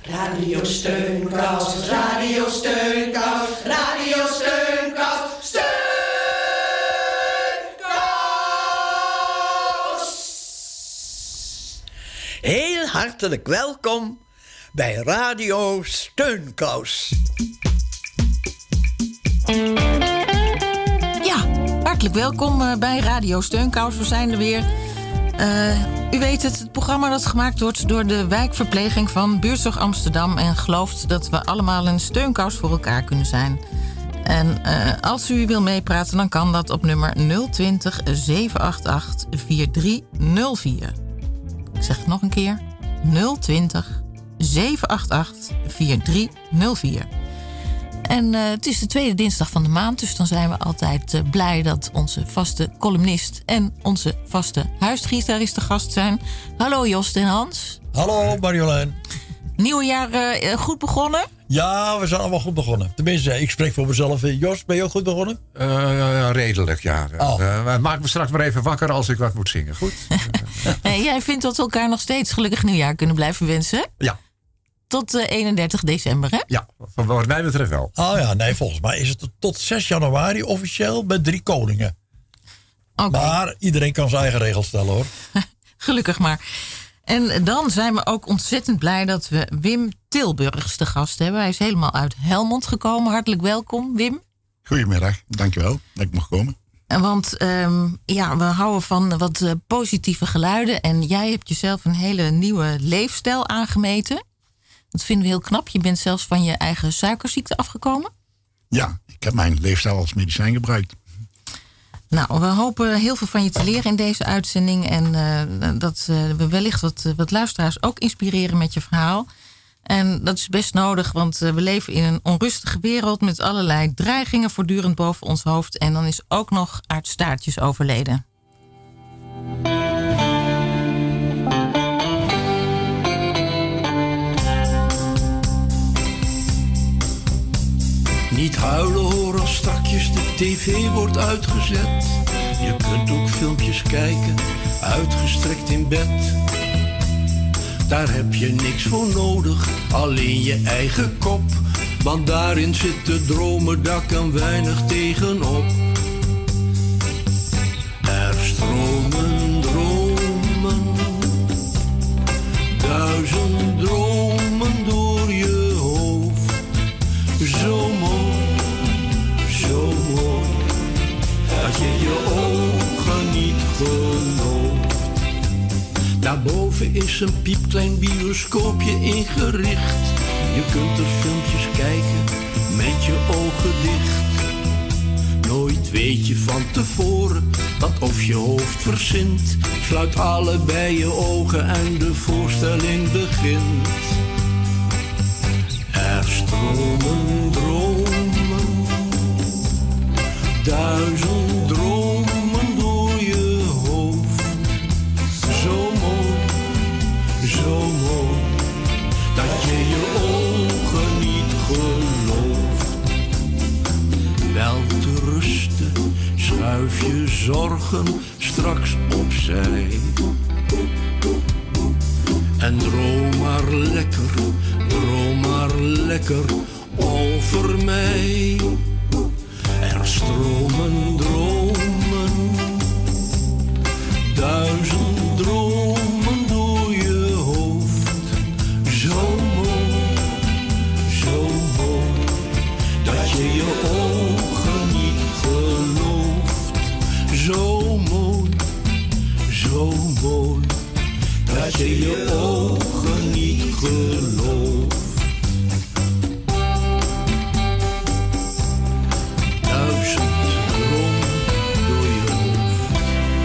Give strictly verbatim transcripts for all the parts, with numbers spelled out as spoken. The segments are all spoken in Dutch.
Radio Steunkous, Radio Steunkous, Radio Steunkous, Steunkous. Heel hartelijk welkom bij Radio Steunkous. Ja, hartelijk welkom bij Radio Steunkous. We zijn er weer. Uh, u weet het, het programma dat gemaakt wordt door de wijkverpleging van Buurtzorg Amsterdam en gelooft dat we allemaal een steunkous voor elkaar kunnen zijn. En uh, als u wil meepraten, dan kan dat op nummer nul twintig, zeven acht acht, vier drie nul vier. Ik zeg het nog een keer. nul twintig, zeven acht acht, vier drie nul vier. En uh, het is de tweede dinsdag van de maand, dus dan zijn we altijd uh, blij dat onze vaste columnist en onze vaste huisgitarist te gast zijn. Hallo Jost en Hans. Hallo Marjolein. Nieuwe jaar uh, goed begonnen? Ja, we zijn allemaal goed begonnen. Tenminste, ik spreek voor mezelf. Jos, ben je ook goed begonnen? Uh, redelijk, ja. Oh. Uh, maak me straks maar even wakker als ik wat moet zingen. Goed? Hey, jij vindt dat we elkaar nog steeds gelukkig nieuwjaar kunnen blijven wensen? Ja. Tot uh, eenendertig december, hè? Ja, wat mij betreft wel. Oh ja, nee, volgens mij is het tot zes januari officieel met drie koningen. Okay. Maar iedereen kan zijn eigen regels stellen, hoor. Gelukkig maar. En dan zijn we ook ontzettend blij dat we Wim Tilburgs te gast hebben. Hij is helemaal uit Helmond gekomen. Hartelijk welkom, Wim. Goedemiddag, dankjewel dat ik mag komen. Want um, ja, we houden van wat uh, positieve geluiden. En jij hebt jezelf een hele nieuwe leefstijl aangemeten. Dat vinden we heel knap. Je bent zelfs van je eigen suikerziekte afgekomen. Ja, ik heb mijn leefstijl als medicijn gebruikt. Nou, we hopen heel veel van je te leren in deze uitzending. En uh, dat uh, we wellicht wat, wat luisteraars ook inspireren met je verhaal. En dat is best nodig, want uh, we leven in een onrustige wereld met allerlei dreigingen voortdurend boven ons hoofd. En dan is ook nog Aart Staartjes overleden. Niet huilen hoor als strakjes de tv wordt uitgezet. Je kunt ook filmpjes kijken, uitgestrekt in bed. Daar heb je niks voor nodig, alleen je eigen kop. Want daarin zitten dromen, daar kan weinig tegenop. Er stromen dromen, duizend dromen door je hoofd. Zo mooi, zo mooi, dat je je ogen niet gelooft. Daarboven is een piepklein bioscoopje ingericht. Je kunt er filmpjes kijken met je ogen dicht. Nooit weet je van tevoren wat of je hoofd verzint. Sluit allebei je ogen en de voorstelling begint. Er stromen dromen, duizend dromen door je hoofd. Zo mooi, zo mooi, dat je je ogen niet gelooft. Wel te rusten, schuif je zorgen straks opzij. En droom maar lekker, droom maar lekker over mij. Er stromen dromen, duizend dromen door je hoofd. Zo mooi, zo mooi, dat je je ogen niet gelooft. Zo mooi, zo mooi, dat je je ogen niet gelooft. Duizend dromen door je hoofd.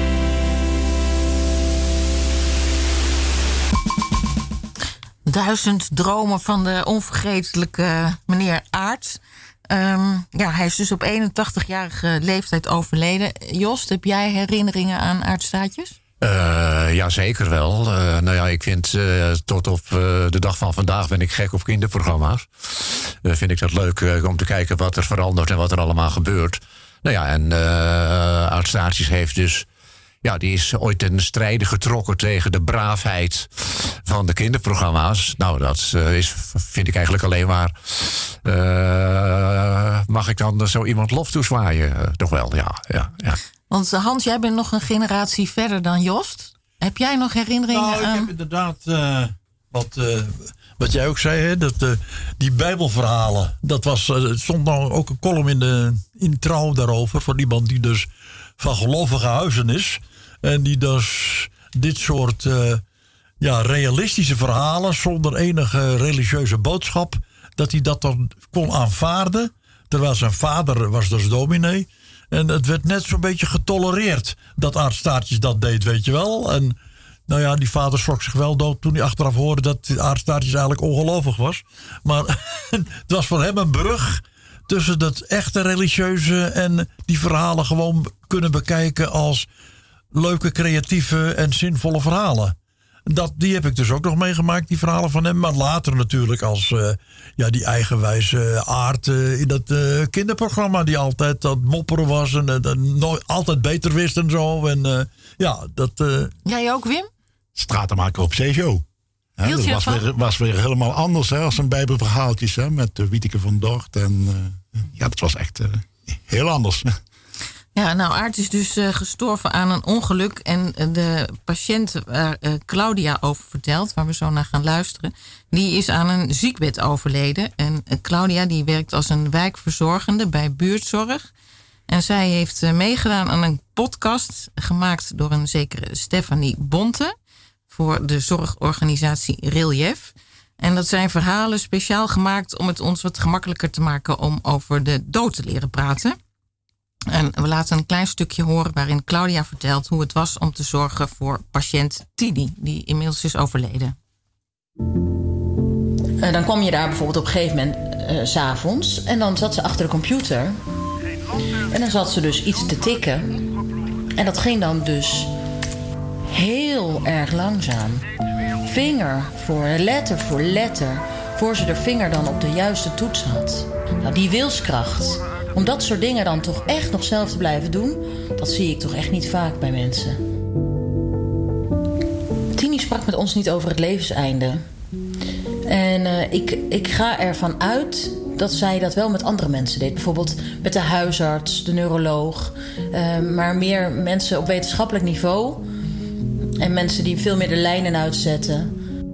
Duizend dromen van de onvergetelijke meneer Aart. Um, ja, hij is dus op eenentachtigjarige leeftijd overleden. Jost, heb jij herinneringen aan Aart Staartjes? Uh, ja, zeker wel. Uh, nou ja, ik vind uh, tot op uh, de dag van vandaag ben ik gek op kinderprogramma's. Uh, vind ik dat leuk uh, om te kijken wat er verandert en wat er allemaal gebeurt. Nou ja, en uh, Aart Staartjes heeft dus ja, die is ooit ten strijde getrokken tegen de braafheid van de kinderprogramma's. Nou, dat uh, is, vind ik eigenlijk alleen maar... Uh, mag ik dan zo iemand lof toezwaaien? Uh, toch wel, ja, ja, ja. Want Hans, jij bent nog een generatie verder dan Jost. Heb jij nog herinneringen nou, aan... ik heb inderdaad, uh, wat, uh, wat jij ook zei, hè, dat, uh, die bijbelverhalen. Dat was, uh, het stond nou ook een column in de in Trouw daarover. Van iemand die dus van gelovige huizen is. En die dus dit soort uh, ja, realistische verhalen zonder enige religieuze boodschap, dat hij dat dan kon aanvaarden. Terwijl zijn vader was dus dominee. En het werd net zo'n beetje getolereerd dat Aart Staartjes dat deed, weet je wel. En nou ja, die vader schrok zich wel dood toen hij achteraf hoorde dat Aart Staartjes eigenlijk ongelovig was. Maar het was voor hem een brug tussen dat echte religieuze en die verhalen gewoon kunnen bekijken als leuke, creatieve en zinvolle verhalen. Dat, die heb ik dus ook nog meegemaakt, die verhalen van hem. Maar later natuurlijk als uh, ja, die eigenwijze Aart uh, in dat uh, kinderprogramma, die altijd dat mopperen was en uh, nooit, altijd beter wist en zo. En uh, ja, dat... Uh... Jij ook, Wim? Stratenmaker op zeeshow. Hè, dat was weer, was weer helemaal anders, hè, als een bijbelverhaaltjes, hè, met uh, Wieteke van Dort. En uh, ja, dat was echt uh, heel anders. Ja, nou, Aart is dus uh, gestorven aan een ongeluk. En uh, de patiënt waar uh, Claudia over vertelt, waar we zo naar gaan luisteren, die is aan een ziekbed overleden. En uh, Claudia die werkt als een wijkverzorgende bij buurtzorg. En zij heeft uh, meegedaan aan een podcast gemaakt door een zekere Stefanie Bonte voor de zorgorganisatie Relief. En dat zijn verhalen speciaal gemaakt om het ons wat gemakkelijker te maken om over de dood te leren praten. En we laten een klein stukje horen waarin Claudia vertelt hoe het was om te zorgen voor patiënt Tini, die inmiddels is overleden. Uh, dan kwam je daar bijvoorbeeld op een gegeven moment uh, 's avonds en dan zat ze achter de computer. En dan zat ze dus iets te tikken. En dat ging dan dus heel erg langzaam. Vinger voor letter voor letter, voor ze de vinger dan op de juiste toets had. Nou, die wilskracht om dat soort dingen dan toch echt nog zelf te blijven doen, dat zie ik toch echt niet vaak bij mensen. Tini sprak met ons niet over het levenseinde. En uh, ik, ik ga ervan uit dat zij dat wel met andere mensen deed. Bijvoorbeeld met de huisarts, de neuroloog. Uh, maar meer mensen op wetenschappelijk niveau. En mensen die veel meer de lijnen uitzetten.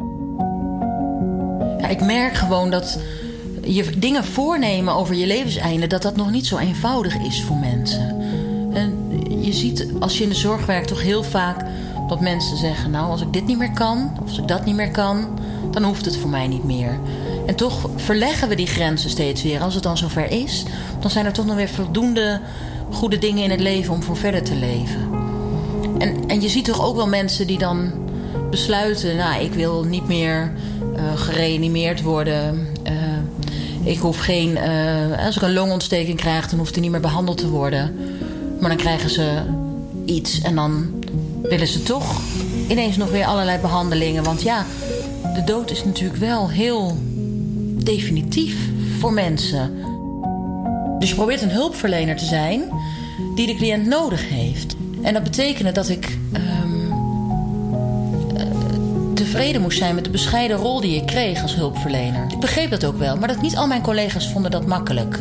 Ja, ik merk gewoon dat je dingen voornemen over je levenseinde, dat dat nog niet zo eenvoudig is voor mensen. En je ziet als je in de zorg werkt toch heel vaak dat mensen zeggen, nou, als ik dit niet meer kan, of als ik dat niet meer kan, dan hoeft het voor mij niet meer. En toch verleggen we die grenzen steeds weer. Als het dan zover is, dan zijn er toch nog weer voldoende goede dingen in het leven om voor verder te leven. En, en je ziet toch ook wel mensen die dan besluiten, nou, ik wil niet meer uh, gereanimeerd worden. Uh, ik hoef geen, uh, als ik een longontsteking krijg, dan hoeft er niet meer behandeld te worden. Maar dan krijgen ze iets en dan willen ze toch ineens nog weer allerlei behandelingen. Want ja, de dood is natuurlijk wel heel definitief voor mensen. Dus je probeert een hulpverlener te zijn die de cliënt nodig heeft. En dat betekende dat ik um, tevreden moest zijn met de bescheiden rol die ik kreeg als hulpverlener. Ik begreep dat ook wel, maar dat niet al mijn collega's vonden dat makkelijk.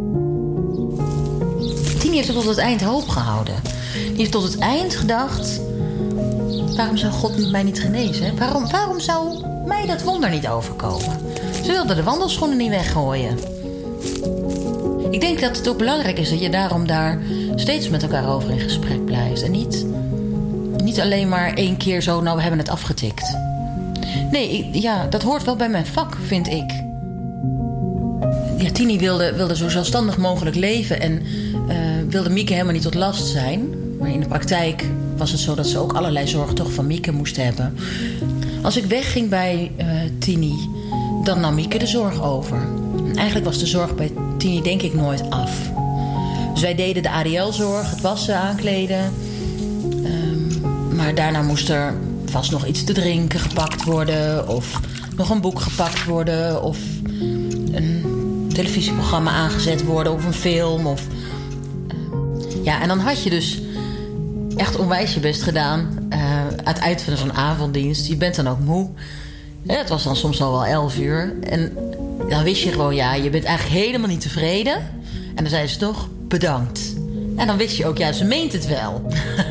Tini heeft tot het eind hoop gehouden. Die heeft tot het eind gedacht, waarom zou God mij niet genezen? Waarom, waarom zou mij dat wonder niet overkomen? Ze wilde de wandelschoenen niet weggooien. Ik denk dat het ook belangrijk is dat je daarom daar steeds met elkaar over in gesprek blijft. En niet, niet alleen maar één keer zo, nou, we hebben het afgetikt. Nee, ik, ja, dat hoort wel bij mijn vak, vind ik. Ja, Tini wilde, wilde zo zelfstandig mogelijk leven en uh, wilde Mieke helemaal niet tot last zijn. Maar in de praktijk was het zo dat ze ook allerlei zorg toch van Mieke moest hebben. Als ik wegging bij uh, Tini, dan nam Mieke de zorg over. En eigenlijk was de zorg bij Tini denk ik nooit af. Dus wij deden de A D L-zorg, het wassen, aankleden. Um, maar daarna moest er vast nog iets te drinken gepakt worden, of nog een boek gepakt worden, of een televisieprogramma aangezet worden, of een film. Of, uh, ja, en dan had je dus echt onwijs je best gedaan. Uh, aan het eind van zo'n avonddienst. Je bent dan ook moe. Ja, het was dan soms al wel elf uur. En dan wist je gewoon, ja, je bent eigenlijk helemaal niet tevreden. En dan zeiden ze toch, bedankt. En dan wist je ook, ja, ze meent het wel.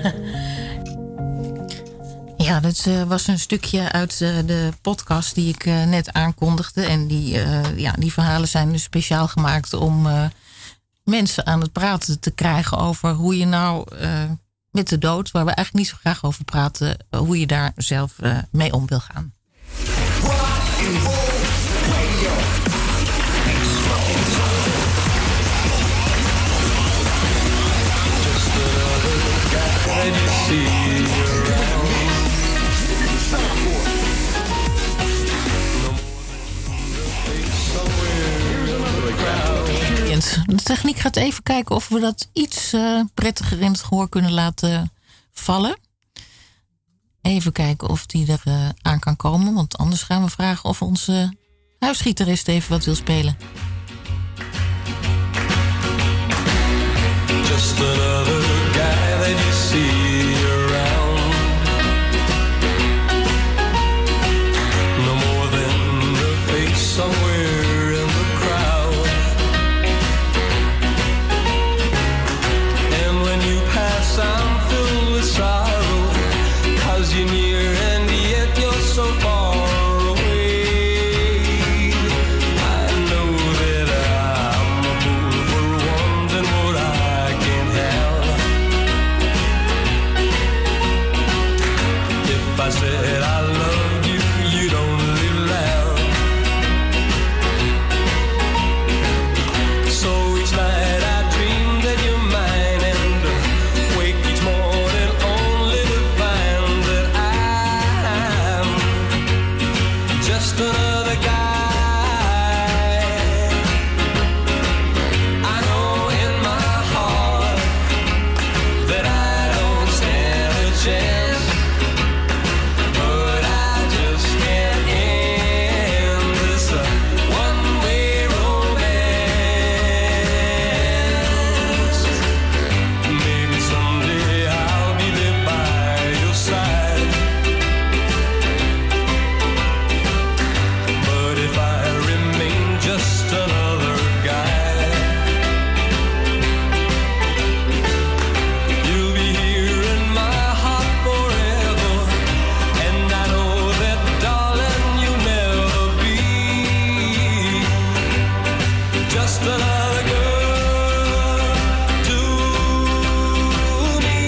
Ja, dat uh, was een stukje uit uh, de podcast die ik uh, net aankondigde. En die, uh, ja, die verhalen zijn dus speciaal gemaakt om uh, mensen aan het praten te krijgen over hoe je nou uh, met de dood, waar we eigenlijk niet zo graag over praten, uh, hoe je daar zelf uh, mee om wil gaan. De techniek gaat even kijken of we dat iets uh, prettiger in het gehoor kunnen laten vallen. Even kijken of die er uh, aan kan komen. Want anders gaan we vragen of onze huisgitarist even wat wil spelen. Just another guy that you see around. No more than the face somewhere in the crowd. And when you pass, I'm filled with sorrow, 'cause you're near and yet you're so far away. I know that I'm a fool for wanting what I can't have. If I said I loved you, you'd only laugh. So each night I dream that you're mine, and wake each morning only to find that I'm just another guy. I know in my heart that I don't stand a chance, but I just can't end this uh, one-way romance. Maybe someday I'll be there by your side, but if I remain just another guy, you'll be here in my heart forever. And I know that, darling, you'll never be just another girl to me.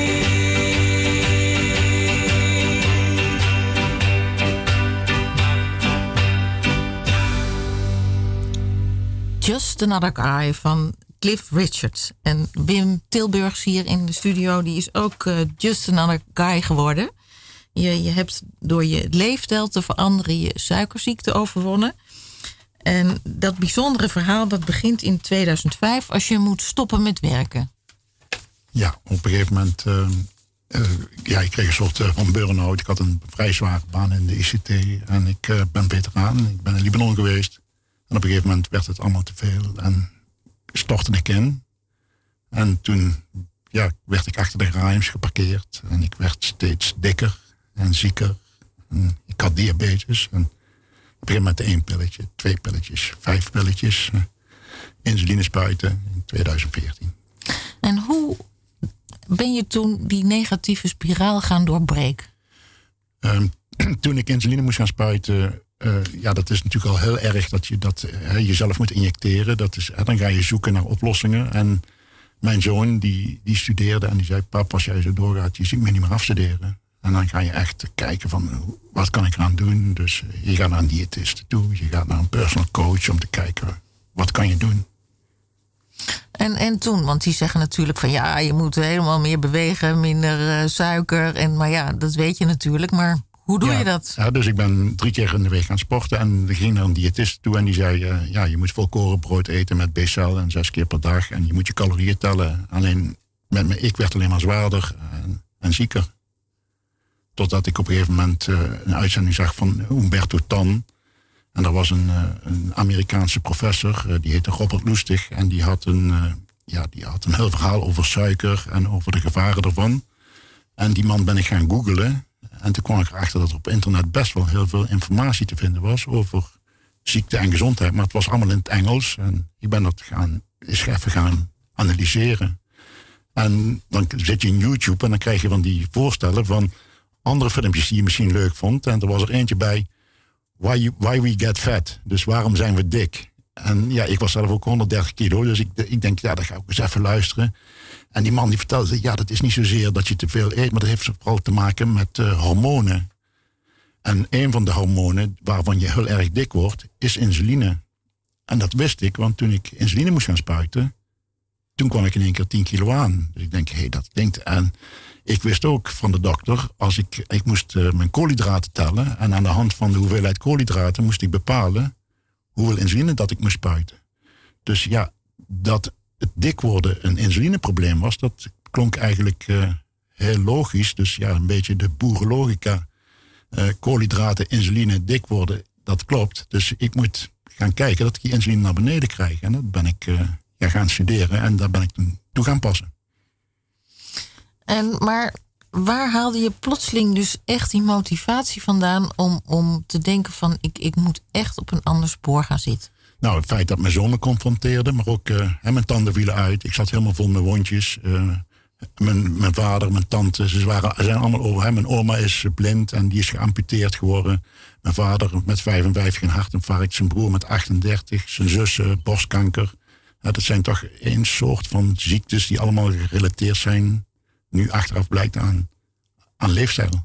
Just Another Guy van Cliff Richard. En Wim Tilburgs hier in de studio, die is ook uh, Just Another Guy geworden. Je, je hebt door je leefstijl te veranderen je suikerziekte overwonnen. En dat bijzondere verhaal dat begint in tweeduizend vijf als je moet stoppen met werken. Ja, op een gegeven moment... Uh, uh, ja, ik kreeg een soort uh, van burn-out. Ik had een vrij zware baan in de I C T. En ik uh, ben veteraan. Ik ben in Libanon geweest. En op een gegeven moment werd het allemaal te veel. En stortte ik in. En toen ja, werd ik achter de geraniums geparkeerd. En ik werd steeds dikker en zieker. En ik had diabetes. En op een gegeven moment één pilletje, twee pilletjes, vijf pilletjes. Uh, insuline spuiten in tweeduizend veertien. En hoe ben je toen die negatieve spiraal gaan doorbreken? Um, toen ik insuline moest gaan spuiten... Uh, ja, dat is natuurlijk al heel erg dat je dat uh, jezelf moet injecteren. Dat is, uh, dan ga je zoeken naar oplossingen. En mijn zoon, die, die studeerde en die zei... Pap, als jij zo doorgaat, je ziet me niet meer afstuderen. En dan ga je echt kijken van, wat kan ik eraan doen? Dus uh, je gaat naar een diëtist toe. Je gaat naar een personal coach om te kijken, wat kan je doen? En, en toen, want die zeggen natuurlijk van... ja, je moet helemaal meer bewegen, minder uh, suiker. En, maar ja, dat weet je natuurlijk, maar... Hoe doe ja, je dat? Ja, dus ik ben drie keer in de week gaan sporten. En ik ging naar een diëtist toe en die zei... Uh, ja, je moet volkoren brood eten met B-cel en zes keer per dag. En je moet je calorieën tellen. Alleen, met me, ik werd alleen maar zwaarder en, en zieker. Totdat ik op een gegeven moment uh, een uitzending zag van Humberto Tan. En er was een, uh, een Amerikaanse professor, uh, die heette Robert Lustig. En die had, een, uh, ja, die had een heel verhaal over suiker en over de gevaren ervan. En die man ben ik gaan googlen. En toen kwam ik erachter dat er op internet best wel heel veel informatie te vinden was over ziekte en gezondheid. Maar het was allemaal in het Engels. En ik ben dat gaan, eens even gaan analyseren. En dan zit je in YouTube en dan krijg je van die voorstellen van andere filmpjes die je misschien leuk vond. En er was er eentje bij, Why, you, why we get fat. Dus waarom zijn we dik? En ja, ik was zelf ook honderddertig kilo. Dus ik, ik denk, ja, dan ga ik eens even luisteren. En die man die vertelde, ja, dat is niet zozeer dat je te veel eet, maar dat heeft vooral te maken met uh, hormonen. En een van de hormonen waarvan je heel erg dik wordt, is insuline. En dat wist ik, want toen ik insuline moest gaan spuiten, toen kwam ik in één keer tien kilo aan. Dus ik denk, hé, hey, dat klinkt. En ik wist ook van de dokter, als ik, ik moest uh, mijn koolhydraten tellen. En aan de hand van de hoeveelheid koolhydraten moest ik bepalen hoeveel insuline dat ik moest spuiten. Dus ja, dat het dik worden een insulineprobleem was, dat klonk eigenlijk uh, heel logisch. Dus ja, een beetje de boerenlogica. Uh, koolhydraten, insuline, dik worden, dat klopt. Dus ik moet gaan kijken dat ik die insuline naar beneden krijg. En dat ben ik uh, ja, gaan studeren en daar ben ik toen toe gaan passen. En, maar waar haalde je plotseling dus echt die motivatie vandaan om, om te denken van ik, ik moet echt op een ander spoor gaan zitten? Nou, het feit dat mijn zoon me confronteerde, maar ook uh, mijn tanden vielen uit. Ik zat helemaal vol met wondjes. Uh, mijn, mijn vader, mijn tante, ze waren, ze zijn allemaal over. Hè. Mijn oma is blind en die is geamputeerd geworden. Mijn vader met vijfenvijftig een hartinfarct, zijn broer met achtendertig, zijn zus uh, borstkanker. Uh, dat zijn toch één soort van ziektes die allemaal gerelateerd zijn, nu achteraf blijkt aan, aan leefstijl.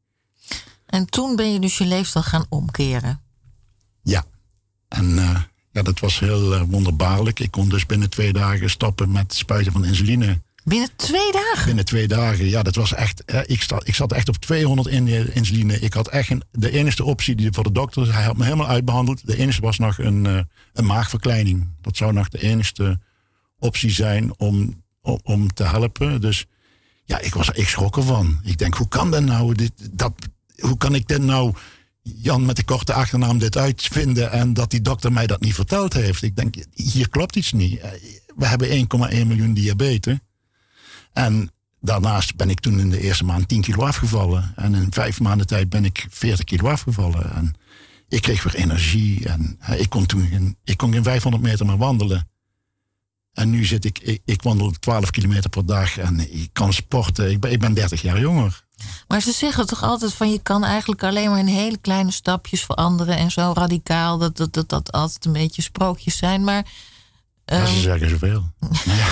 En toen ben je dus je leefstijl gaan omkeren? Ja. En uh, ja, dat was heel uh, wonderbaarlijk. Ik kon dus binnen twee dagen stoppen met spuiten van insuline. Binnen twee dagen? Binnen twee dagen, ja, dat was echt. Uh, ik, sta, ik zat echt op tweehonderd in insuline. Ik had echt een, de enige optie die voor de dokter, hij had me helemaal uitbehandeld. De enige was nog een, uh, een maagverkleining. Dat zou nog de enige optie zijn om, om, om te helpen. Dus ja, ik was ik schrok ervan. Ik denk, hoe kan dat nou? Dit, dat, hoe kan ik dit nou, Jan met de korte achternaam, dit uitvinden en dat die dokter mij dat niet verteld heeft? Ik denk, hier klopt iets niet. We hebben één komma één miljoen diabetes. En daarnaast ben ik toen in de eerste maand tien kilo afgevallen. En in vijf maanden tijd ben ik veertig kilo afgevallen. En ik kreeg weer energie. En ik kon toen geen, ik kon geen vijfhonderd meter meer wandelen. En nu zit ik, ik, ik wandel twaalf kilometer per dag en ik kan sporten. Ik ben, ik ben dertig jaar jonger. Maar ze zeggen toch altijd van je kan eigenlijk alleen maar in hele kleine stapjes veranderen en zo radicaal. Dat dat, dat, dat altijd een beetje sprookjes zijn. Maar Ja, ze um... zeggen zoveel. Ja.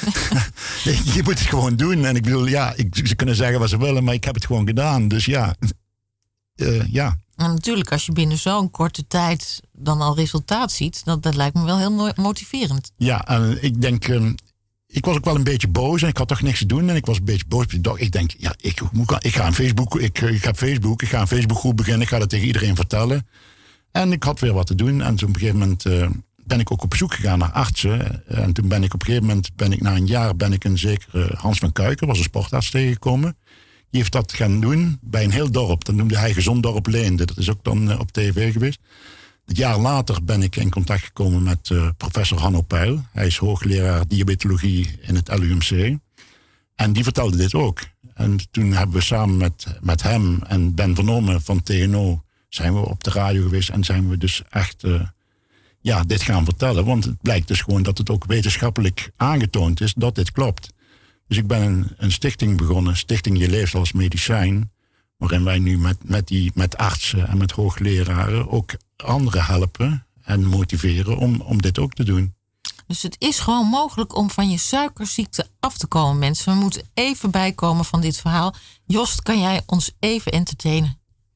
Je moet het gewoon doen. En ik bedoel, ja, ik, ze kunnen zeggen wat ze willen, maar ik heb het gewoon gedaan. Dus ja, uh, ja. En natuurlijk, als je binnen zo'n korte tijd dan al resultaat ziet, dat, dat lijkt me wel heel motiverend. Ja, en ik denk, um, ik was ook wel een beetje boos en ik had toch niks te doen. En ik was een beetje boos. Ik denk, ja, ik, ik ga een Facebook, ik, ik heb Facebook, ik ga een Facebookgroep beginnen, ik ga dat tegen iedereen vertellen. En ik had weer wat te doen. En toen op een gegeven moment uh, ben ik ook op bezoek gegaan naar artsen. En toen ben ik op een gegeven moment, ben ik na een jaar, ben ik een zekere Hans van Kuiken, was een sportarts, tegengekomen. Die heeft dat gaan doen bij een heel dorp. Dat noemde hij Gezond Dorp Leende. Dat is ook dan uh, op tv geweest. Een jaar later ben ik in contact gekomen met uh, professor Hanno Peil. Hij is hoogleraar diabetologie in het L U M C. En die vertelde dit ook. En toen hebben we samen met, met hem en Ben Vernomen van T N O zijn we op de radio geweest en zijn we dus echt uh, ja, dit gaan vertellen. Want het blijkt dus gewoon dat het ook wetenschappelijk aangetoond is dat dit klopt. Dus ik ben een, een stichting begonnen, Stichting Je Leeft als Medicijn, waarin wij nu met, met, die, met artsen en met hoogleraren ook anderen helpen en motiveren om, om dit ook te doen. Dus het is gewoon mogelijk om van je suikerziekte af te komen, mensen. We moeten even bijkomen van dit verhaal. Jost, kan jij ons even entertainen?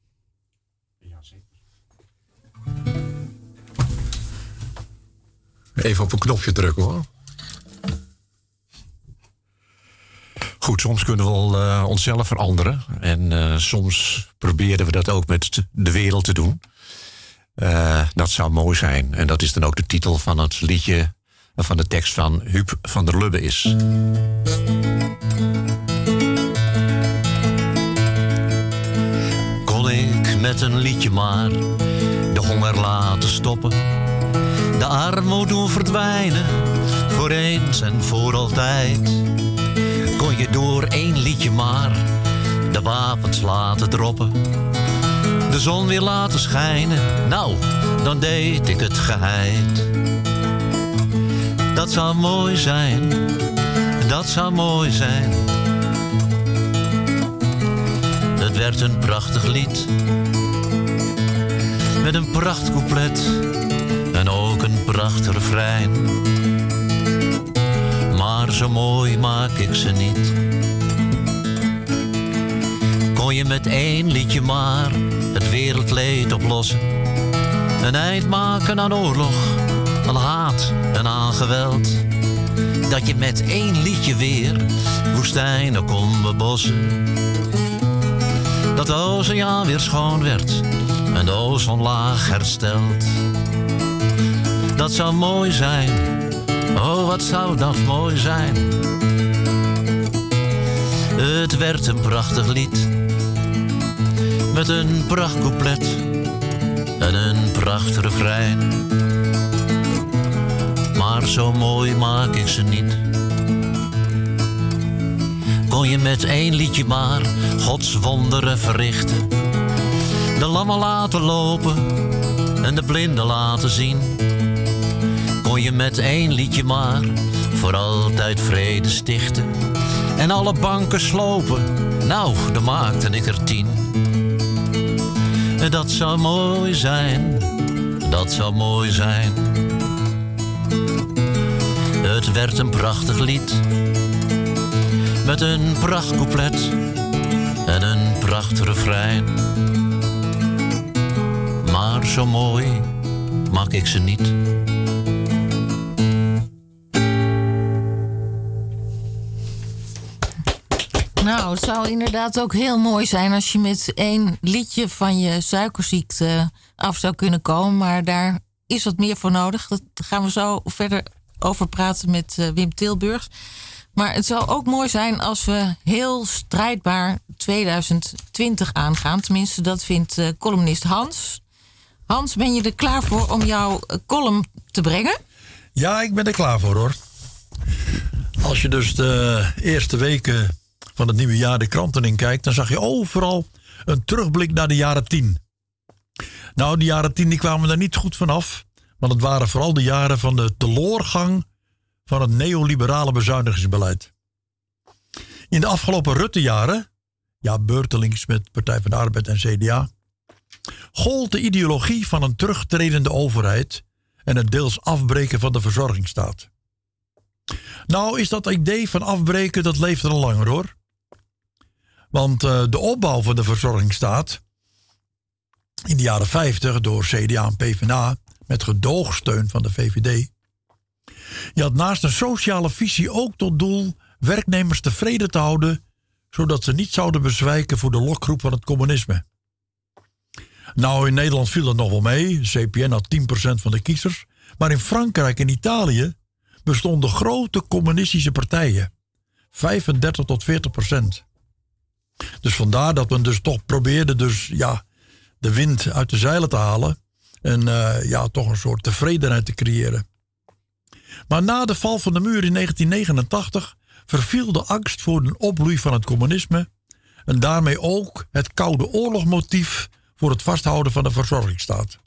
Ja, zeker. Even op een knopje drukken, hoor. Goed, soms kunnen we wel, uh, onszelf veranderen. En uh, soms proberen we dat ook met de wereld te doen. Uh, dat zou mooi zijn. En dat is dan ook de titel van het liedje, van de tekst van Huub van der Lubbe is. Kon ik met een liedje maar de honger laten stoppen, de armoede doen verdwijnen, voor eens en voor altijd. Kon je door één liedje maar de wapens laten droppen, de zon weer laten schijnen, nou, dan deed ik het geheid. Dat zou mooi zijn, dat zou mooi zijn. Het werd een prachtig lied, met een prachtcouplet en ook een prachtig refrein. Maar zo mooi maak ik ze niet. Kon je met één liedje maar het wereldleed oplossen, een eind maken aan oorlog, aan haat en aan geweld. Dat je met één liedje weer woestijnen kon bebossen. Dat de oceaan weer schoon werd en de ozonlaag hersteld. Dat zou mooi zijn, oh wat zou dat mooi zijn. Het werd een prachtig lied, met een prachtcouplet en een prachtig refrein. Maar zo mooi maak ik ze niet. Kon je met één liedje maar Gods wonderen verrichten, de lammen laten lopen en de blinden laten zien. Kon je met één liedje maar voor altijd vrede stichten en alle banken slopen, nou, dan maakte ik er tien. En dat zou mooi zijn, dat zou mooi zijn. Het werd een prachtig lied, met een prachtcouplet en een prachtig refrein. Maar zo mooi maak ik ze niet. Nou, het zou inderdaad ook heel mooi zijn als je met één liedje van je suikerziekte af zou kunnen komen. Maar daar is wat meer voor nodig. Dat gaan we zo verder over praten met uh, Wim Tilburgs. Maar het zou ook mooi zijn als we heel strijdbaar tweeduizend twintig aangaan. Tenminste, dat vindt uh, columnist Hans. Hans, ben je er klaar voor om jouw uh, column te brengen? Ja, ik ben er klaar voor, hoor. Als je dus de eerste weken van het nieuwe jaar de kranten in kijkt, dan zag je overal een terugblik naar de jaren tien. Nou, die jaren tien die kwamen er niet goed vanaf. Want het waren vooral de jaren van de teloorgang van het neoliberale bezuinigingsbeleid. In de afgelopen Rutte-jaren, ja, beurtelings met Partij van de Arbeid en C D A, gold de ideologie van een terugtredende overheid en het deels afbreken van de verzorgingsstaat. Nou is dat idee van afbreken, dat leeft er al langer, hoor. Want uh, de opbouw van de verzorgingsstaat in de jaren vijftig door C D A en PvdA met gedoogsteun van de V V D. Je had naast een sociale visie ook tot doel werknemers tevreden te houden, zodat ze niet zouden bezwijken voor de lokgroep van het communisme. Nou, in Nederland viel dat nog wel mee. C P N had tien procent van de kiezers. Maar in Frankrijk en Italië bestonden grote communistische partijen. vijfendertig tot veertig procent. Dus vandaar dat men dus toch probeerde dus, ja, de wind uit de zeilen te halen. En uh, ja, toch een soort tevredenheid te creëren. Maar na de val van de muur in negentien negenentachtig verviel de angst voor een opbloei van het communisme. En daarmee ook het Koude Oorlogmotief voor het vasthouden van de verzorgingsstaat.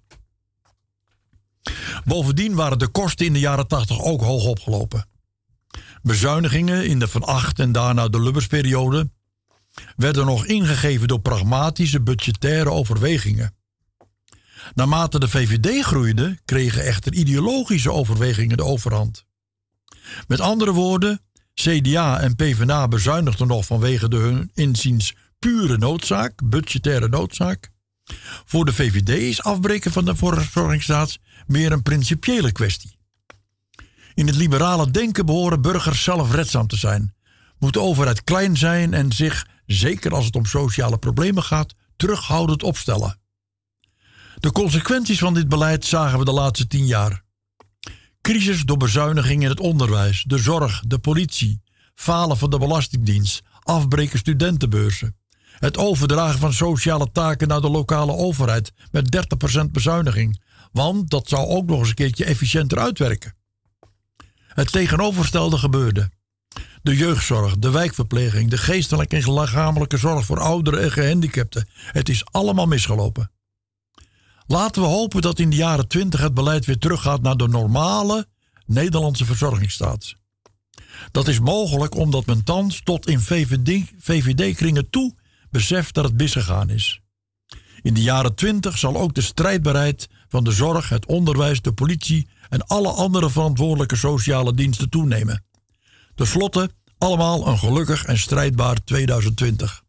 Bovendien waren de kosten in de jaren tachtig ook hoog opgelopen. Bezuinigingen in de Van Agt en daarna de Lubbersperiode werden nog ingegeven door pragmatische budgettaire overwegingen. Naarmate de V V D groeide, kregen echter ideologische overwegingen de overhand. Met andere woorden, C D A en PvdA bezuinigden nog vanwege de hun inziens pure noodzaak, budgettaire noodzaak. Voor de V V D is afbreken van de verzorgingsstaat meer een principiële kwestie. In het liberale denken behoren burgers zelfredzaam te zijn. Moet de overheid klein zijn en zich, zeker als het om sociale problemen gaat, terughoudend opstellen. De consequenties van dit beleid zagen we de laatste tien jaar. Crisis door bezuiniging in het onderwijs, de zorg, de politie, falen van de Belastingdienst, afbreken studentenbeurzen. Het overdragen van sociale taken naar de lokale overheid met dertig procent bezuiniging. Want dat zou ook nog eens een keertje efficiënter uitwerken. Het tegenovergestelde gebeurde. de jeugdzorg, de wijkverpleging, de geestelijke en lichamelijke zorg voor ouderen en gehandicapten. Het is allemaal misgelopen. Laten we hopen dat in de jaren twintig het beleid weer teruggaat naar de normale Nederlandse verzorgingsstaat. Dat is mogelijk omdat men thans tot in V V D-kringen toe beseft dat het misgegaan is. In de jaren twintig zal ook de strijdbaarheid van de zorg, het onderwijs, de politie en alle andere verantwoordelijke sociale diensten toenemen. Ten slotte allemaal een gelukkig en strijdbaar tweeduizend twintig.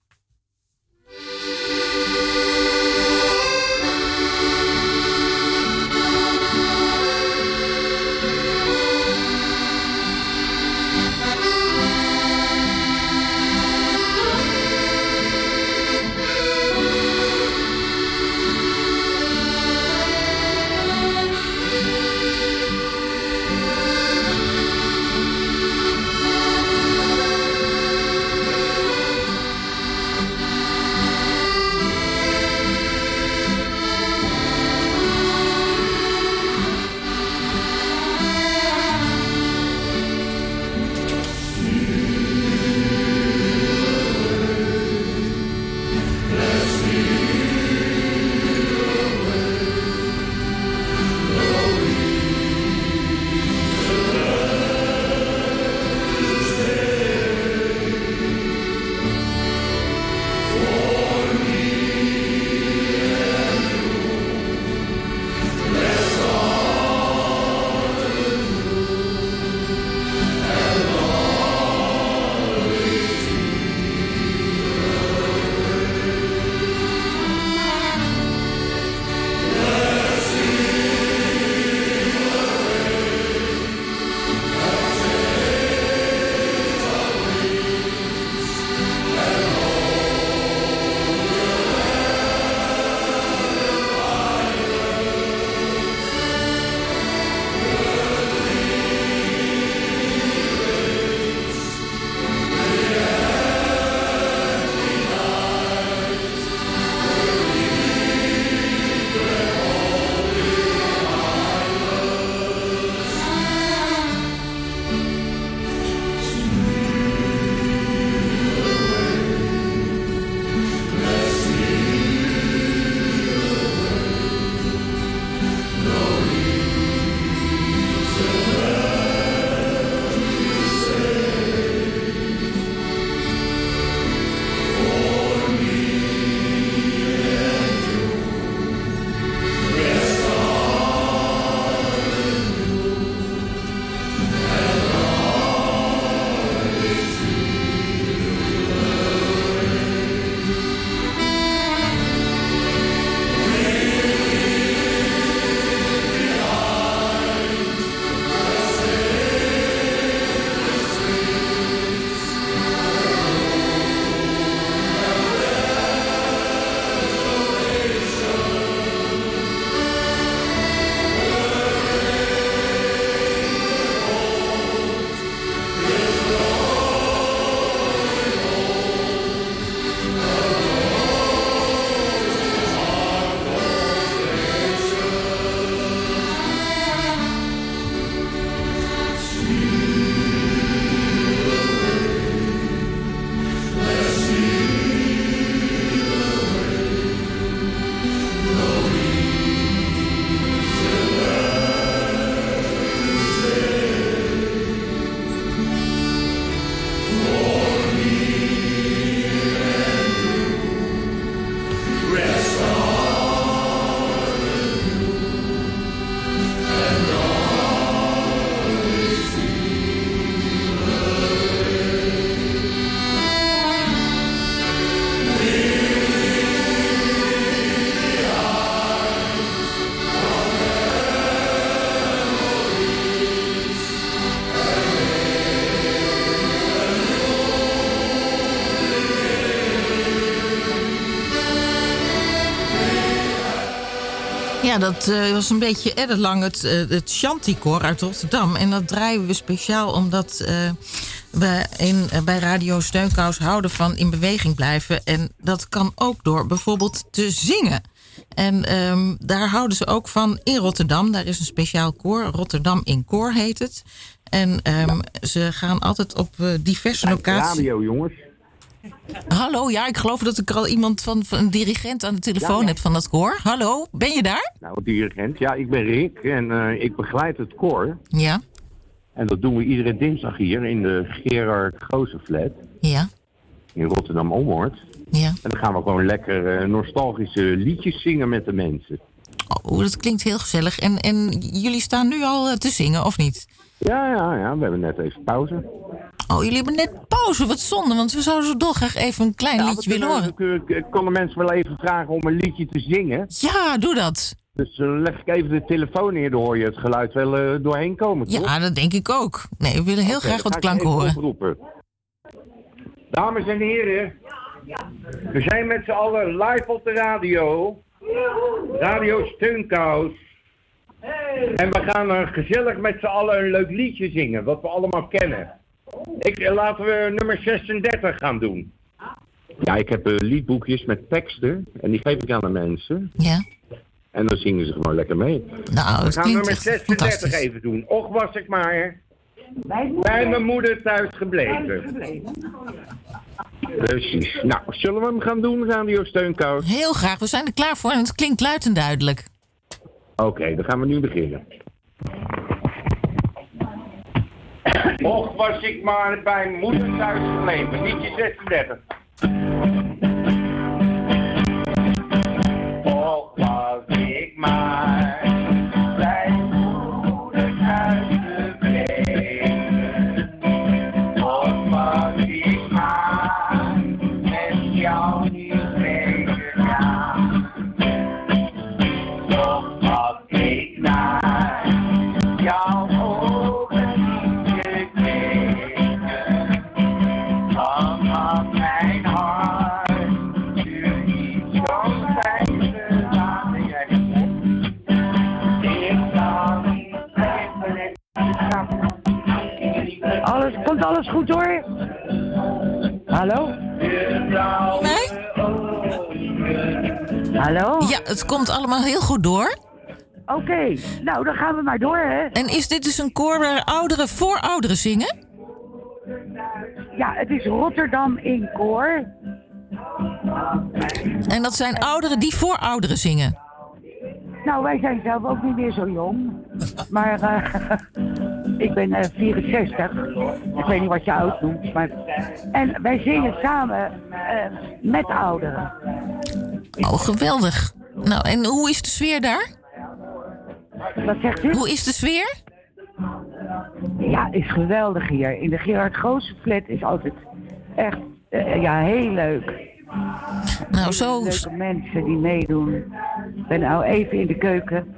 Ja, dat uh, was een beetje ellenlang het, uh, het Chanticoor uit Rotterdam. En dat draaien we speciaal omdat uh, we in, uh, bij Radio Steunkous houden van in beweging blijven. En dat kan ook door bijvoorbeeld te zingen. En um, daar houden ze ook van in Rotterdam. Daar is een speciaal koor. Rotterdam in Koor heet het. En um, ze gaan altijd op uh, diverse locaties. Radio, jongens. Hallo, ja, ik geloof dat ik al iemand van, van een dirigent aan de telefoon ja, ja. heb van dat koor. Hallo, ben je daar? Nou, dirigent. Ja, ik ben Rick en uh, ik begeleid het koor. Ja. En dat doen we iedere dinsdag hier in de Gerard Goosenflat. Ja. In Rotterdam-Ommoord. Ja. En dan gaan we gewoon lekker uh, nostalgische liedjes zingen met de mensen. Oh, dat klinkt heel gezellig. En, en jullie staan nu al uh, te zingen, of niet? Ja, ja, ja. We hebben net even pauze. Oh, jullie hebben net pauze. Wat zonde, want we zouden zo dolgraag even een klein ja, liedje willen horen. Ik kon de mensen wel even vragen om een liedje te zingen. Ja, doe dat. Dus uh, leg ik even de telefoon neer, dan hoor je het geluid wel uh, doorheen komen, toch? Ja, dat denk ik ook. Nee, we willen heel okay, graag wat klanken horen. Oproepen. Dames en heren, we zijn met z'n allen live op de radio. Radio Steunkous. En we gaan uh, gezellig met z'n allen een leuk liedje zingen, wat we allemaal kennen. Ik, laten we nummer zesendertig gaan doen. Ja, ik heb uh, liedboekjes met teksten en die geef ik aan de mensen. Ja. En dan zingen ze gewoon lekker mee. Nou, we gaan nummer zesendertig even doen. Och was ik maar bij mijn moeder thuis gebleven. Precies. Nou, zullen we hem gaan doen, Radio Steunkous? Heel graag, we zijn er klaar voor en het klinkt luid en duidelijk. Oké, okay, dan gaan we nu beginnen. Och was ik maar bij mijn moeder thuis gebleven. Liedje zesendertig. Och was ik maar bij mijn moeder thuis gebleven. Och was ik maar met jou niet meegegaan. Och was ik naar jouw ogen niet gekeken. Dan had mijn hart u niet zo fijn gelaten. Jij ik zal niet even alles, komt alles goed hoor? Hallo? Nee? Hallo? Ja, het komt allemaal heel goed door. Oké, okay, nou dan gaan we maar door hè. En is dit dus een koor waar ouderen voor ouderen zingen? Ja, het is Rotterdam in Koor. En dat zijn ouderen die voor ouderen zingen? Nou, wij zijn zelf ook niet meer zo jong. Maar uh, ik ben uh, vierenzestig. Ik weet niet wat je oud noemt. Maar... En wij zingen samen uh, met ouderen. Oh, geweldig. Nou, en hoe is de sfeer daar? Wat zegt u? Hoe is de sfeer? Ja, is geweldig hier. In de Gerard Goosenflat is altijd echt uh, ja, heel leuk. Nou, zo... Leuke mensen die meedoen. Ik ben nou even in de keuken.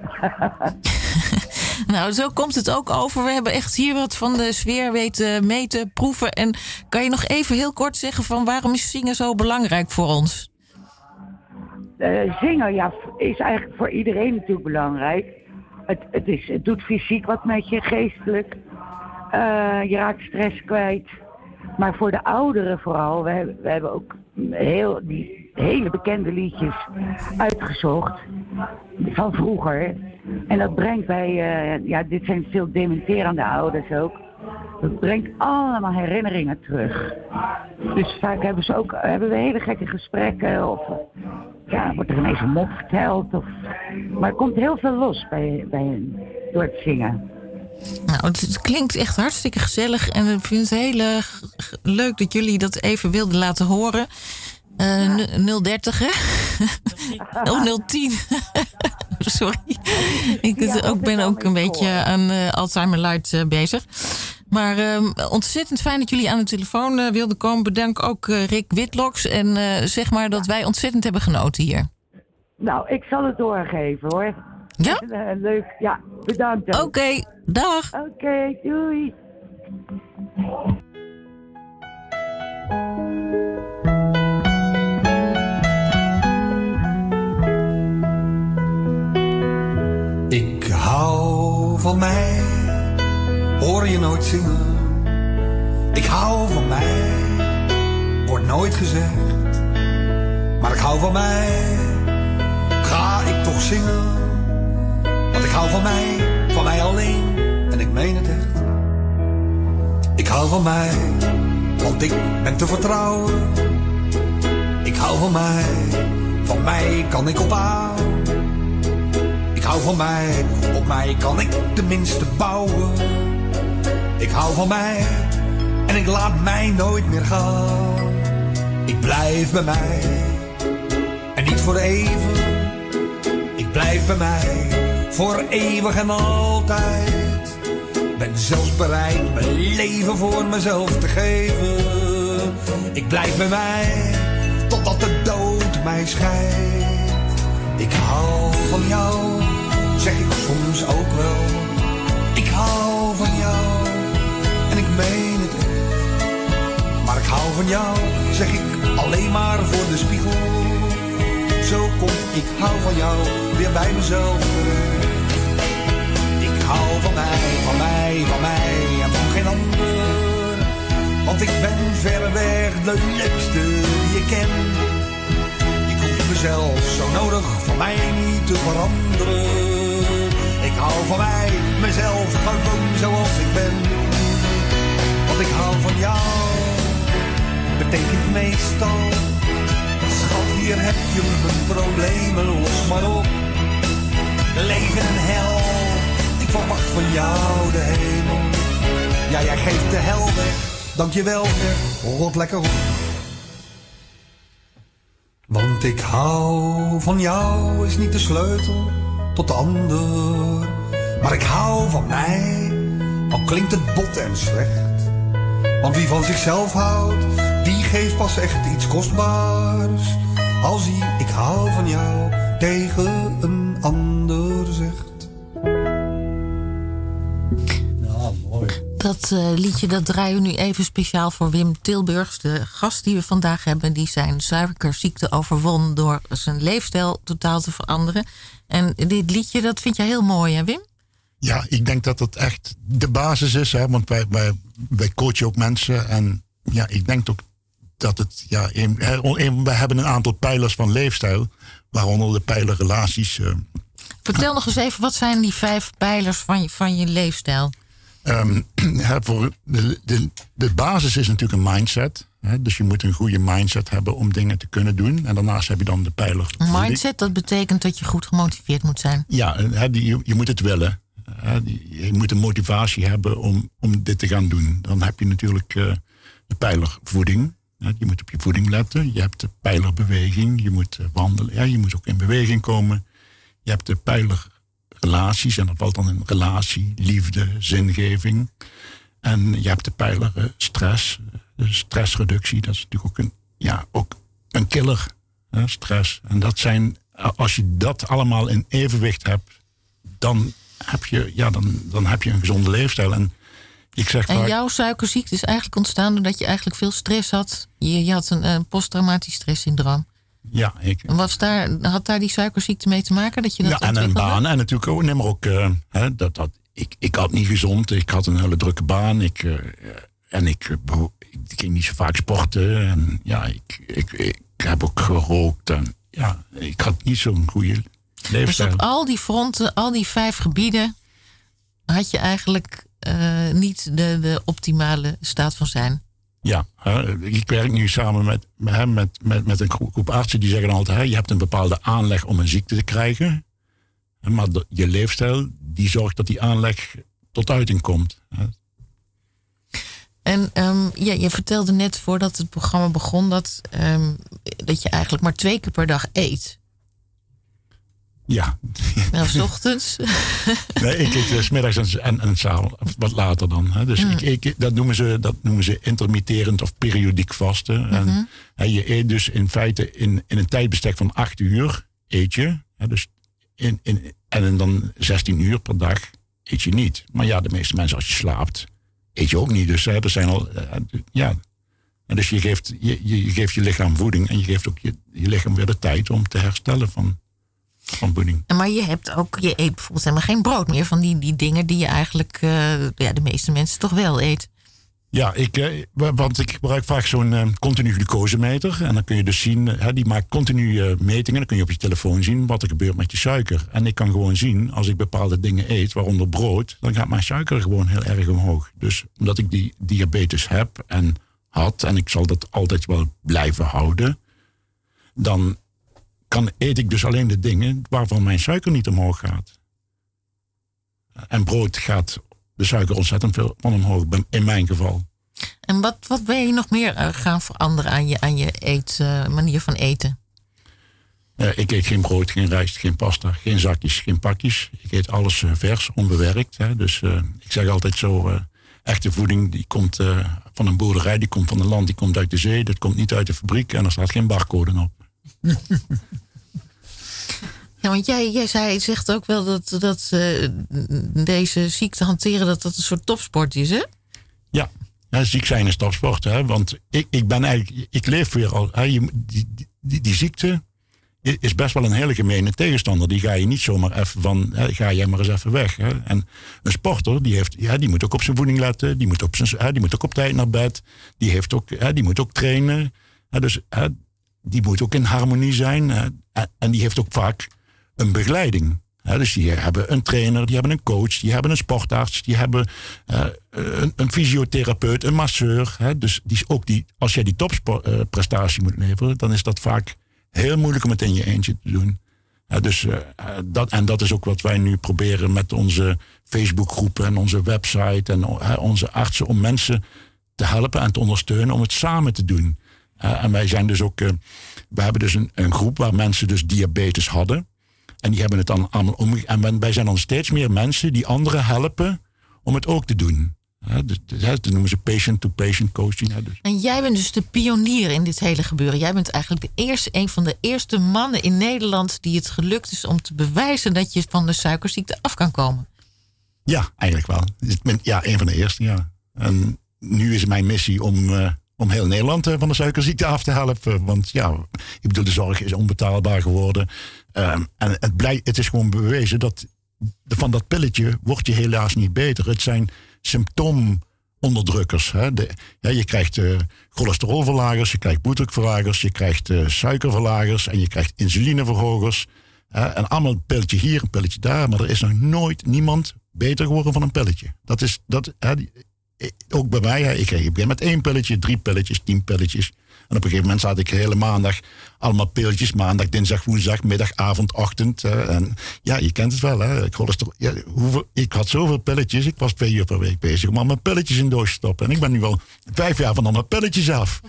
Nou, zo komt het ook over. We hebben echt hier wat van de sfeer weten mee te proeven. En kan je nog even heel kort zeggen van waarom is zingen zo belangrijk voor ons? Uh, zingen, ja, is eigenlijk voor iedereen natuurlijk belangrijk. Het, het, is, het doet fysiek wat met je, geestelijk. Uh, je raakt stress kwijt. Maar voor de ouderen vooral, we hebben, we hebben ook heel, die hele bekende liedjes uitgezocht van vroeger. En dat brengt bij, uh, ja, dit zijn veel dementerende ouders ook. Dat brengt allemaal herinneringen terug. Dus vaak hebben ze ook, hebben we hele gekke gesprekken of ja, wordt er ineens een mop verteld. Of, maar er komt heel veel los bij, bij hen door het zingen. Nou, het, het klinkt echt hartstikke gezellig en ik vind het heel uh, leuk dat jullie dat even wilden laten horen. Uh, nul dertig, hè? Of nul tien. Sorry. Ik ja, ook, ben ook een beetje aan uh, Alzheimer Light uh, bezig. Maar uh, ontzettend fijn dat jullie aan de telefoon uh, wilden komen. Bedank ook uh, Rick Witloks. En uh, zeg maar dat wij ontzettend hebben genoten hier. Nou, ik zal het doorgeven hoor. Ja? Uh, leuk. Ja, bedankt. Oké, okay, dag. Oké, okay, doei. Ik hou van mij, hoor je nooit zingen. Ik hou van mij, wordt nooit gezegd. Maar ik hou van mij, ga ik toch zingen. Want ik hou van mij, van mij alleen. En ik meen het echt. Ik hou van mij, want ik ben te vertrouwen. Ik hou van mij, van mij kan ik op aan. Ik hou van mij, op mij kan ik tenminste bouwen. Ik hou van mij, en ik laat mij nooit meer gaan. Ik blijf bij mij, en niet voor even. Ik blijf bij mij, voor eeuwig en altijd. Ben zelfs bereid mijn leven voor mezelf te geven. Ik blijf bij mij, totdat de dood mij scheidt. Ik hou van jou, zeg ik soms ook wel. Ik hou van jou, en ik meen het echt. Maar ik hou van jou, zeg ik alleen maar voor de spiegel. Zo kom ik hou van jou weer bij mezelf terecht. Ik hou van mij, van mij, van mij en van geen ander. Want ik ben verreweg de leukste die je kent. Ik hoef mezelf zo nodig van mij niet te veranderen. Ik hou van mij, mezelf gewoon zoals ik ben. Want ik hou van jou, betekent meestal. Schat, hier heb je mijn problemen, los maar op. Leven en hel, ik verwacht van jou de hemel. Ja, jij geeft de hel weg, dankjewel zeg, rot lekker op. Want ik hou van jou is niet de sleutel tot de ander. Maar ik hou van mij, al klinkt het bot en slecht. Want wie van zichzelf houdt, die geeft pas echt iets kostbaars. Als hij, ik hou van jou, tegen een ander zegt. Ja, mooi. Dat uh, liedje dat draaien we nu even speciaal voor Wim Tilburgs. De gast die we vandaag hebben, die zijn suikerziekte overwon door zijn leefstijl totaal te veranderen. En dit liedje, dat vind jij heel mooi, hè Wim? Ja, ik denk dat het echt de basis is. Hè, want wij, wij, wij coachen ook mensen. En ja, ik denk ook dat het... Ja, een, een, we hebben een aantal pijlers van leefstijl. Waaronder de pijler relaties. Uh, Vertel nog eens even, wat zijn die vijf pijlers van je, van je leefstijl? Um, voor de, de, de basis is natuurlijk een mindset. Hè, dus je moet een goede mindset hebben om dingen te kunnen doen. En daarnaast heb je dan de pijler. Mindset, dat betekent dat je goed gemotiveerd moet zijn. Ja, hè, die, je, je moet het willen. Hè, die, je moet een motivatie hebben om, om dit te gaan doen. Dan heb je natuurlijk uh, de pijler voeding. Hè, je moet op je voeding letten. Je hebt de pijler beweging. Je moet uh, wandelen. Ja, je moet ook in beweging komen. Je hebt de pijler relaties. En dat valt dan in relatie, liefde, zingeving. En je hebt de pijler uh, stress. De stressreductie, dat is natuurlijk ook een, ja, ook een killer. Hè, stress. En dat zijn, als je dat allemaal in evenwicht hebt, dan heb je, ja, dan, dan heb je een gezonde leefstijl. En, ik zeg en vaak, jouw suikerziekte is eigenlijk ontstaan doordat je eigenlijk veel stress had. Je, je had een, een posttraumatisch stresssyndroom. Ja, ik. En was daar, had daar die suikerziekte mee te maken? Dat je dat ja, en een baan. En natuurlijk ook, neem maar ook, uh, hè, dat, dat, ik, ik had niet gezond. Ik had een hele drukke baan. Ik, uh, en ik, uh, ik ging niet zo vaak sporten. En ja, ik, ik, ik heb ook gerookt. En ja, ik had niet zo'n goede leefstijl. Dus op al die fronten, al die vijf gebieden, had je eigenlijk uh, niet de, de optimale staat van zijn. Ja, hè, ik werk nu samen met, met, met, met een groep artsen die zeggen altijd, hè, je hebt een bepaalde aanleg om een ziekte te krijgen. Maar de, je leefstijl die zorgt dat die aanleg tot uiting komt. Hè. En um, ja, je vertelde net voordat het programma begon dat, um, dat je eigenlijk maar twee keer per dag eet. Ja. Nou, 's ochtends. Nee, ik eet uh, 's middags en, en, en 's avonds, wat later dan. Hè. Dus mm. ik, ik, dat, noemen ze, dat noemen ze intermitterend of periodiek vasten. Mm-hmm. En, hè, je eet dus in feite in, in een tijdbestek van acht uur eet je. Hè, dus in, in, en dan zestien uur per dag eet je niet. Maar ja, de meeste mensen als je slaapt, eet je ook niet. Dus hè, er zijn al, uh, ja. En dus je geeft je, je, je geeft je lichaam voeding en je geeft ook je, je lichaam weer de tijd om te herstellen van... van voeding. Maar je hebt ook, je eet bijvoorbeeld helemaal geen brood meer van die, die dingen die je eigenlijk, uh, ja, de meeste mensen toch wel eet. Ja, ik, eh, want ik gebruik vaak zo'n uh, continu glucosemeter. En dan kun je dus zien, hè, die maakt continu uh, metingen. Dan kun je op je telefoon zien wat er gebeurt met je suiker. En ik kan gewoon zien, als ik bepaalde dingen eet, waaronder brood, dan gaat mijn suiker gewoon heel erg omhoog. Dus omdat ik die diabetes heb en had, en ik zal dat altijd wel blijven houden, dan kan, eet ik dus alleen de dingen waarvan mijn suiker niet omhoog gaat. En brood gaat de suiker ontzettend veel van omhoog, in mijn geval. En wat, wat ben je nog meer uh, gaan veranderen aan je, aan je eet, uh, manier van eten? Uh, ik eet geen brood, geen rijst, geen pasta, geen zakjes, geen pakjes. Ik eet alles uh, vers, onbewerkt. Hè. Dus uh, ik zeg altijd zo, uh, echte voeding die komt uh, van een boerderij, die komt van een land, die komt uit de zee. Dat komt niet uit de fabriek en er staat geen barcode op. Ja, want jij, jij zei, zegt ook wel dat, dat uh, deze ziekte hanteren, dat dat een soort topsport is, hè? Ja, ja ziek zijn is topsport, hè. Want ik, ik ben eigenlijk, ik leef weer al, hè, je, die, die, die ziekte is best wel een hele gemene tegenstander. Die ga je niet zomaar even van, hè, ga jij maar eens even weg. Hè. En een sporter, die, heeft, ja, die moet ook op zijn voeding letten, die moet, op zijn, hè, die moet ook op tijd naar bed, die, heeft ook, hè, die moet ook trainen. Hè, dus hè, die moet ook in harmonie zijn. Hè, en die heeft ook vaak een begeleiding. He, dus die hebben een trainer, die hebben een coach, die hebben een sportarts, die hebben uh, een, een fysiotherapeut, een masseur. He, dus die, ook die, als jij die topprestatie uh, moet leveren, dan is dat vaak heel moeilijk om het in je eentje te doen. He, dus, uh, dat, en dat is ook wat wij nu proberen met onze Facebookgroepen en onze website en uh, onze artsen, om mensen te helpen en te ondersteunen om het samen te doen. Uh, en wij zijn dus ook, uh, we hebben dus een, een groep waar mensen dus diabetes hadden. En die hebben het dan allemaal omge... En wij zijn dan steeds meer mensen die anderen helpen om het ook te doen. Ja, dus, dat noemen ze patient-to-patient coaching. Ja, dus. En jij bent dus de pionier in dit hele gebeuren. Jij bent eigenlijk de eerste, een van de eerste mannen in Nederland die het gelukt is om te bewijzen dat je van de suikerziekte af kan komen. Ja, eigenlijk wel. Ja, een van de eerste, ja. En nu is mijn missie om, uh, om heel Nederland uh, van de suikerziekte af te helpen. Want ja, ik bedoel, de zorg is onbetaalbaar geworden. Um, en het, blij, het is gewoon bewezen dat van dat pilletje word je helaas niet beter. Het zijn symptoomonderdrukkers. Hè. De, ja, je krijgt uh, cholesterolverlagers, je krijgt bloeddrukverlagers, je krijgt uh, suikerverlagers en je krijgt insulineverhogers. Uh, en allemaal een pilletje hier, een pilletje daar. Maar er is nog nooit niemand beter geworden van een pilletje. Dat is, dat, uh, die, ook bij mij, hè, ik kreeg begin met één pilletje, drie pilletjes, tien pilletjes. En op een gegeven moment zat ik hele maandag allemaal pilletjes. Maandag, dinsdag, woensdag, middag, avond, ochtend. Uh, en ja, je kent het wel. Hè? Ik, ja, hoeveel, ik had zoveel pilletjes. Ik was twee uur per week bezig om allemaal pilletjes in doos te stoppen. En ik ben nu al vijf jaar van allemaal pilletjes af.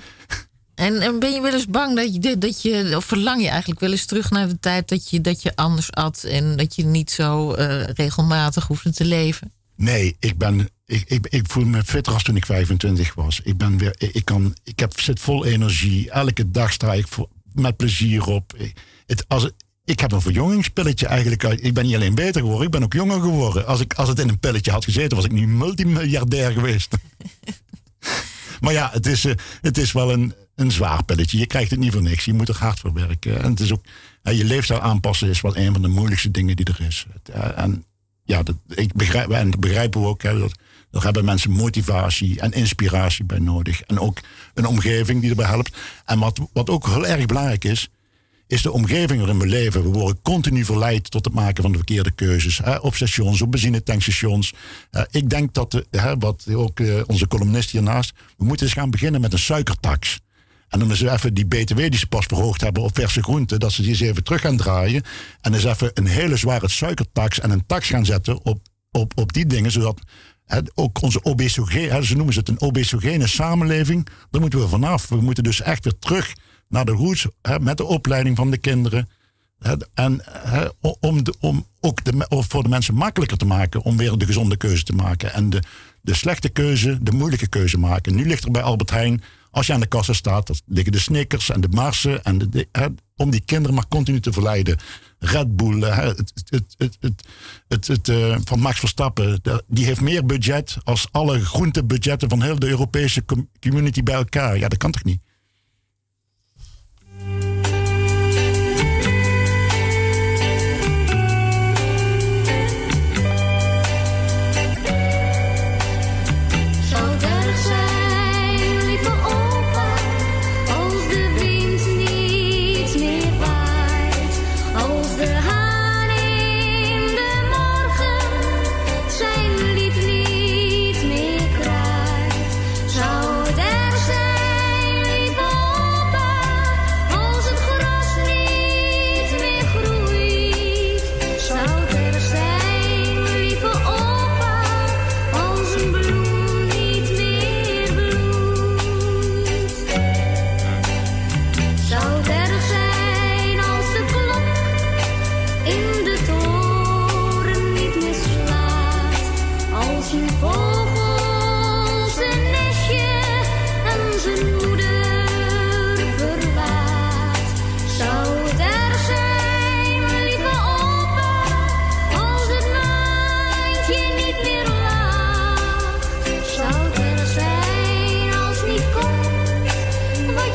En, en ben je wel eens bang dat je, dat je, of verlang je eigenlijk wel eens terug naar de tijd dat je, dat je anders at en dat je niet zo uh, regelmatig hoefde te leven? Nee, ik ben... Ik, ik, ik voel me fitter als toen ik vijfentwintig was. Ik, ben weer, ik, kan, ik heb, zit vol energie. Elke dag sta ik voor, met plezier op. Ik, het, als, ik heb een verjongingspilletje eigenlijk uit. Ik ben niet alleen beter geworden, ik ben ook jonger geworden. Als, ik, als het in een pilletje had gezeten, was ik nu multimiljardair geweest. Maar ja, het is, het is wel een, een zwaar pilletje. Je krijgt het niet voor niks. Je moet er hard voor werken. En het is ook, je leefstijl aanpassen is wel een van de moeilijkste dingen die er is. En ja, dat, ik begrijp, en dat begrijpen we ook. Hè, dat, daar hebben mensen motivatie en inspiratie bij nodig. En ook een omgeving die erbij helpt. En wat, wat ook heel erg belangrijk is, is de omgeving waarin we leven. We worden continu verleid tot het maken van de verkeerde keuzes. Hè, op stations, op benzinetankstations. Uh, ik denk dat, de, hè, wat ook uh, onze columnist hiernaast, we moeten eens gaan beginnen met een suikertax. En dan eens even die B T W die ze pas verhoogd hebben op verse groenten, dat ze die eens even terug gaan draaien. En eens even een hele zware suikertax en een tax gaan zetten op, op, op die dingen, zodat he, ook onze obesogene, ze noemen het een obesogene samenleving, daar moeten we vanaf. We moeten dus echt weer terug naar de roots, he, met de opleiding van de kinderen. He, en he, om, de, om ook de, voor de mensen makkelijker te maken om weer de gezonde keuze te maken. En de, de slechte keuze, de moeilijke keuze maken. Nu ligt er bij Albert Heijn, als je aan de kassa staat, dat liggen de Snickers en de Marsen. En de, de, he, om die kinderen maar continu te verleiden. Red Bull, he, het, het, het, het, het, het, uh, van Max Verstappen, de, die heeft meer budget als alle groentebudgetten van heel de Europese community bij elkaar. Ja, dat kan toch niet? Zo derg zijn.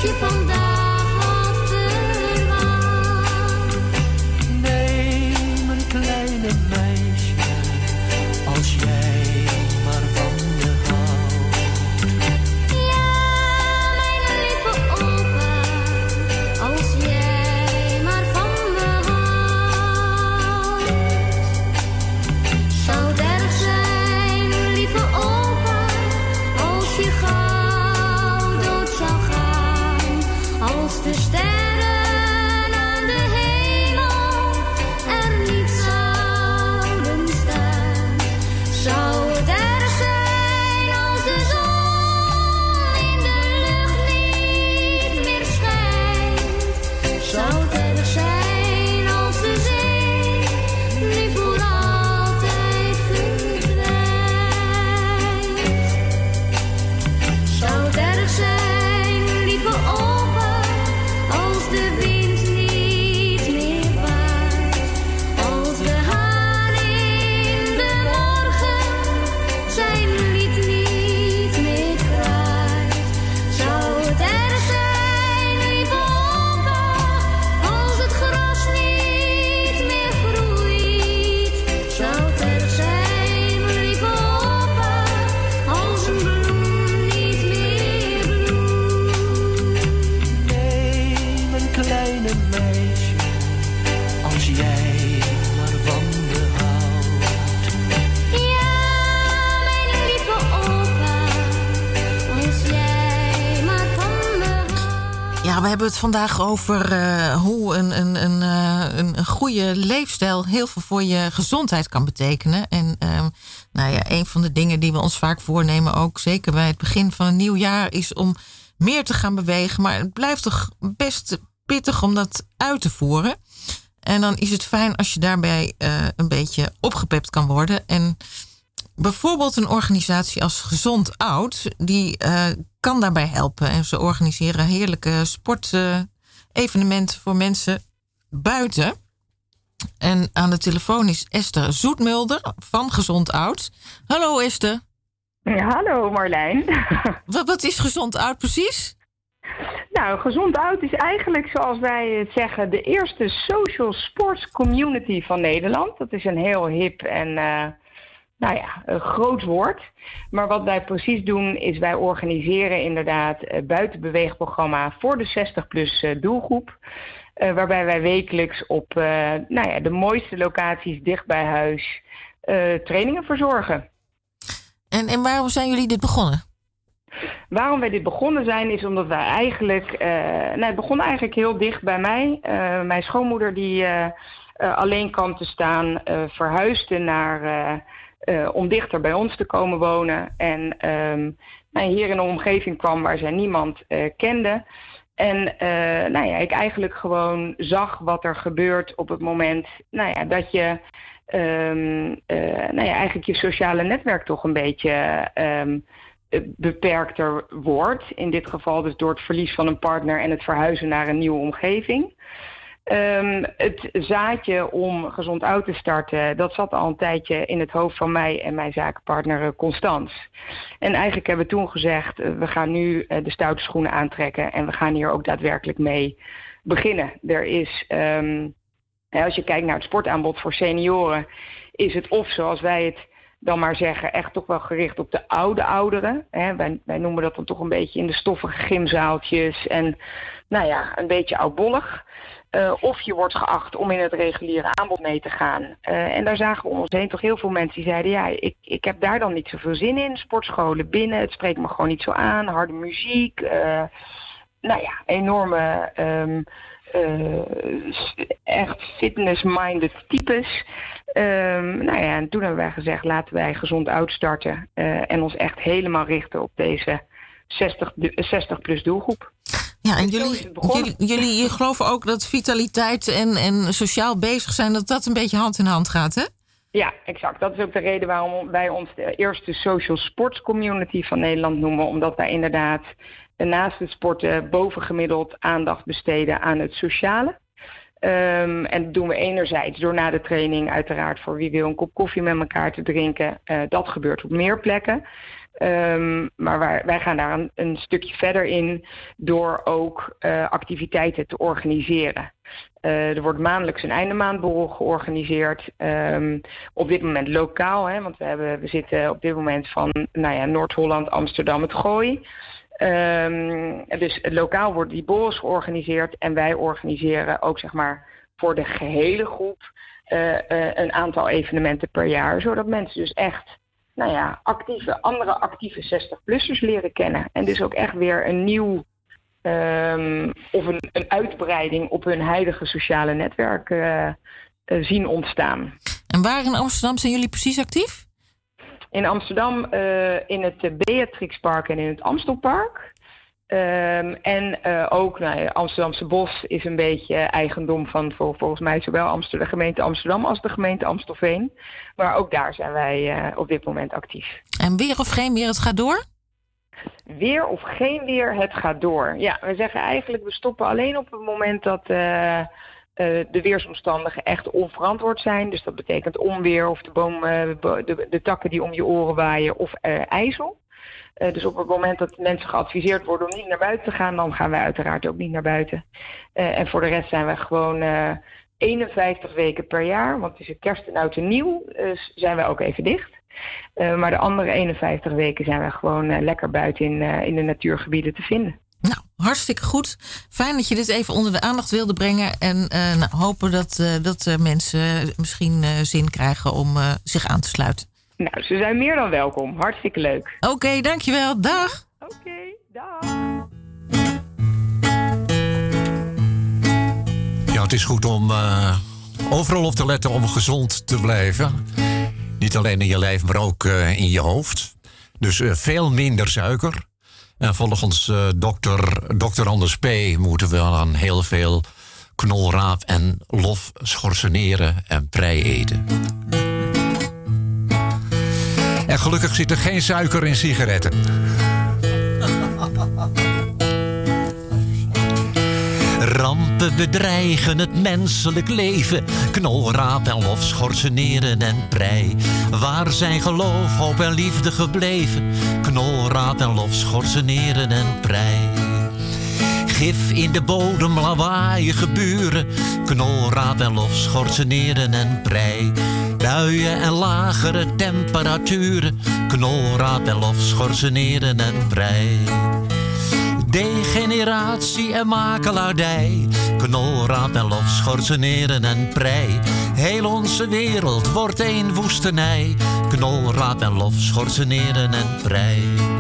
je vandaag had verwacht. Neem een kleine meisje, als jij maar van me houdt. Ja, mijn lieve opa, als jij maar van me houdt. Zou het erg zijn, lieve opa, als je gauw dood zou gaan, als de sterren aan de hemel er niet zouden staan. Zou het erg zijn als de zon in de lucht niet meer schijnt? Zou het erg zijn als de zee nu voor altijd verdwijnt? Zou het erg zijn, lieve opa, als de wind niet meer waait, als de haan in de morgen zijn lied niet meer kraait? Zou het erg zijn, lieve opa, als het gras niet meer groeit? Zou het erg zijn, lieve opa, als een bloem niet meer bloeit? Neem een kleine meisje, als jij maar van me houdt. Ja, mijn lieve opa, als jij maar van me houdt. Ja, we hebben het vandaag over eh, hoe een, een, een, eh, een, een goede leefstijl heel veel voor je gezondheid kan betekenen. En ehm, nou ja, een van de dingen die we ons vaak voornemen, ook zeker bij het begin van een nieuw jaar, is om meer te gaan bewegen. Maar het blijft toch best pittig om dat uit te voeren. En dan is het fijn als je daarbij eh, een beetje opgepept kan worden. En bijvoorbeeld een organisatie als Gezond Oud, die eh, kan daarbij helpen. En ze organiseren heerlijke sportevenementen voor mensen buiten. En aan de telefoon is Esther Zoetmulder van Gezond Oud. Hallo Esther. Ja, hallo Marlijn. Wat, wat is Gezond Oud precies? Nou, Gezond Oud is eigenlijk, zoals wij het zeggen, de eerste social sports community van Nederland. Dat is een heel hip en uh, nou ja, een groot woord. Maar wat wij precies doen is wij organiseren inderdaad een buitenbeweegprogramma voor de zestig plus uh, doelgroep. Uh, waarbij wij wekelijks op uh, nou ja, de mooiste locaties dicht bij huis uh, trainingen verzorgen. En, en waarom zijn jullie dit begonnen? Waarom wij dit begonnen zijn is omdat wij eigenlijk... Uh, nou, het begon eigenlijk heel dicht bij mij. Uh, mijn schoonmoeder die uh, uh, alleen kwam te staan, uh, verhuisde naar, uh, uh, om dichter bij ons te komen wonen. En um, nou, hier in een omgeving kwam waar zij niemand uh, kende. En uh, nou ja, ik eigenlijk gewoon zag wat er gebeurt op het moment nou ja, dat je... Um, uh, nou ja, eigenlijk je sociale netwerk toch een beetje um, beperkter wordt. In dit geval dus door het verlies van een partner en het verhuizen naar een nieuwe omgeving. Um, het zaadje om Gezond Oud te starten, dat zat al een tijdje in het hoofd van mij en mijn zakenpartner Constance. En eigenlijk hebben we toen gezegd, uh, we gaan nu uh, de stoute schoenen aantrekken en we gaan hier ook daadwerkelijk mee beginnen. Er is... Um, Als je kijkt naar het sportaanbod voor senioren, is het of zoals wij het dan maar zeggen, echt toch wel gericht op de oude ouderen. Hè, wij, wij noemen dat dan toch een beetje in de stoffige gymzaaltjes en nou ja, een beetje oudbollig. Uh, of je wordt geacht om in het reguliere aanbod mee te gaan. Uh, en daar zagen we om ons heen toch heel veel mensen die zeiden, ja, ik, ik heb daar dan niet zoveel zin in. Sportscholen binnen, het spreekt me gewoon niet zo aan. Harde muziek, uh, nou ja, enorme... Um, Uh, echt fitness-minded types. Um, nou ja, en toen hebben wij gezegd, laten wij Gezond Oud starten. Uh, en ons echt helemaal richten op deze zestig plus doelgroep. Ja, en jullie, jullie, jullie geloven ook dat vitaliteit en, en sociaal bezig zijn, dat dat een beetje hand in hand gaat, hè? Ja, exact. Dat is ook de reden waarom wij ons de eerste social sports community van Nederland noemen. Omdat wij inderdaad naast het sporten bovengemiddeld aandacht besteden aan het sociale. Um, en dat doen we enerzijds door na de training uiteraard voor wie wil een kop koffie met elkaar te drinken. Uh, dat gebeurt op meer plekken. Um, maar wij, wij gaan daar een, een stukje verder in door ook uh, activiteiten te organiseren. Uh, er wordt maandelijks een eindemaandborrel georganiseerd. Um, op dit moment lokaal, hè, want we, hebben, we zitten op dit moment van nou ja, Noord-Holland, Amsterdam, het Gooi. Um, dus lokaal worden die borrels georganiseerd en wij organiseren ook zeg maar voor de gehele groep uh, uh, een aantal evenementen per jaar, zodat mensen dus echt nou ja, actieve, andere actieve zestig-plussers leren kennen. En dus ook echt weer een nieuw um, of een, een uitbreiding op hun huidige sociale netwerk uh, uh, zien ontstaan. En waar in Amsterdam zijn jullie precies actief? In Amsterdam uh, in het Beatrixpark en in het Amstelpark. Um, en uh, ook nou ja, Amsterdamse Bos is een beetje eigendom van vol, volgens mij zowel Amsterdam, de gemeente Amsterdam als de gemeente Amstelveen. Maar ook daar zijn wij uh, op dit moment actief. En weer of geen weer, het gaat door? Weer of geen weer, het gaat door. Ja, we zeggen eigenlijk we stoppen alleen op het moment dat uh, uh, de weersomstandigheden echt onverantwoord zijn. Dus dat betekent onweer of de, boom, uh, de, de takken die om je oren waaien of uh, ijzel. Uh, dus op het moment dat mensen geadviseerd worden om niet naar buiten te gaan, dan gaan wij uiteraard ook niet naar buiten. Uh, en voor de rest zijn wij gewoon uh, eenenvijftig weken per jaar, want het is kerst en oud en nieuw, uh, zijn wij ook even dicht. Uh, maar de andere eenenvijftig weken zijn wij gewoon uh, lekker buiten in, uh, in de natuurgebieden te vinden. Nou, hartstikke goed. Fijn dat je dit even onder de aandacht wilde brengen. En uh, nou, hopen dat, uh, dat uh, mensen misschien uh, zin krijgen om uh, zich aan te sluiten. Nou, ze zijn meer dan welkom. Hartstikke leuk. Oké, okay, dankjewel. Dag. Oké, okay, dag. Ja, het is goed om uh, overal op te letten om gezond te blijven. Niet alleen in je lijf, maar ook uh, in je hoofd. Dus uh, veel minder suiker. En volgens uh, dokter, dokter Anders P. moeten we aan heel veel knolraap en lof schorseneren en prei eten. En gelukkig zit er geen suiker in sigaretten. Rampen bedreigen het menselijk leven. Knolraap en lof schorseneren en prei. Waar zijn geloof, hoop en liefde gebleven? Knolraap en lof schorseneren en prei. Gif in de bodem, lawaaiige buren. Knolraap en lof schorseneren en prei. Buien en lagere temperaturen. Knolraap en lof schorseneren en prei. Degeneratie en makelaardij. Knolraap en lof schorseneren en prei. Heel onze wereld wordt één woestenij. Knolraap en lof schorseneren en prei.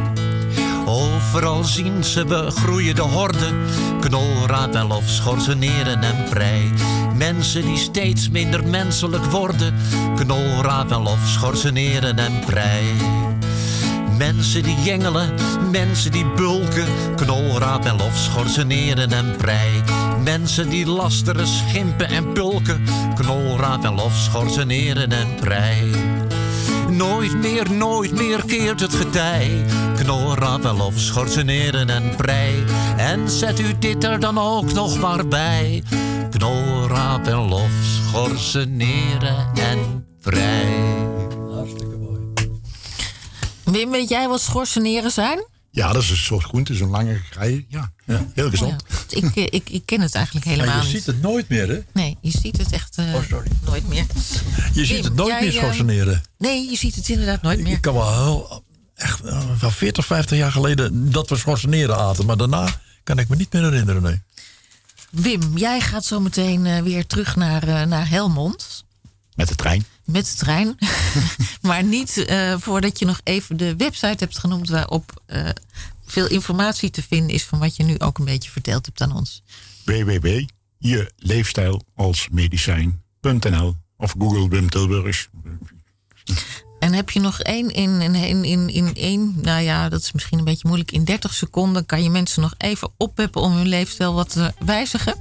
Overal zien ze begroeien de horden. Knolraap en lof schorseneren en prei. Mensen die steeds minder menselijk worden. Knolraap en lof schorseneren en prei. Mensen die jengelen, mensen die bulken. Knolraap en lof schorseneren en prei. Mensen die lasteren, schimpen en pulken. Knolraap en lof schorseneren en prei. Nooit meer, nooit meer keert het getij. Knolraap en lof schorseneren en prei. En zet u dit er dan ook nog maar bij. Knolraap en lof schorseneren en prei. Hartstikke mooi. Wim, weet jij wat schorseneren zijn? Ja, dat is een soort groente, zo'n lange grij. Ja, ja, heel gezond. Oh ja. ik, ik, ik ken het eigenlijk helemaal maar niet. je ziet het nooit meer, hè? Nee, je ziet het echt uh, oh, sorry. nooit meer. Je Wim, ziet het nooit jij, meer schorseneren. Uh, nee, je ziet het inderdaad nooit meer. Ik kan wel heel, echt wel veertig, vijftig jaar geleden dat we schorseneren aten. Maar daarna kan ik me niet meer herinneren, nee. Wim, jij gaat zo meteen uh, weer terug naar, uh, naar Helmond. Met de trein. Met de trein. Maar niet uh, voordat je nog even de website hebt genoemd waarop uh, veel informatie te vinden is van wat je nu ook een beetje verteld hebt aan ons. w w w punt je leefstijl als medicijn punt n l of Google Wim Tilburg. En heb je nog één in, in, in, in, in één, nou ja, dat is misschien een beetje moeilijk, in dertig seconden kan je mensen nog even oppeppen om hun leefstijl wat te wijzigen?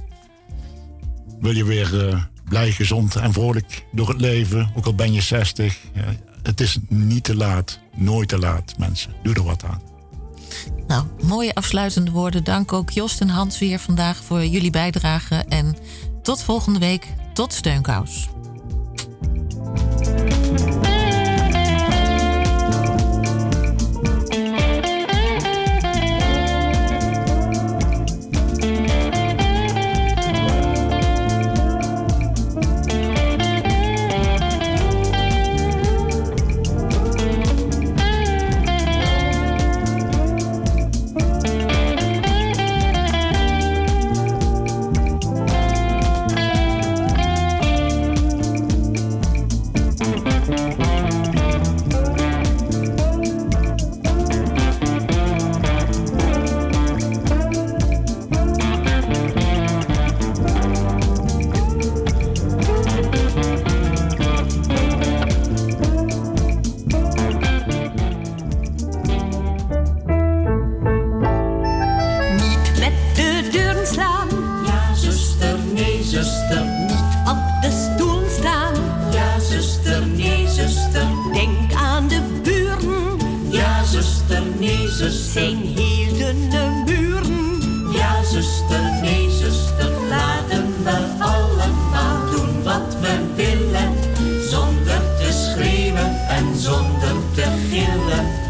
Wil je weer uh, blij, gezond en vrolijk door het leven, ook al ben je zestig. Ja, het is niet te laat, nooit te laat, mensen. Doe er wat aan. Nou, mooie afsluitende woorden. Dank ook Jost en Hans weer vandaag voor jullie bijdrage. En tot volgende week. Tot Steunkous. zuster, hielden de muren. Ja, zuster, nee, zuster, laten we allemaal doen wat we willen. Zonder te schreeuwen en zonder te gillen.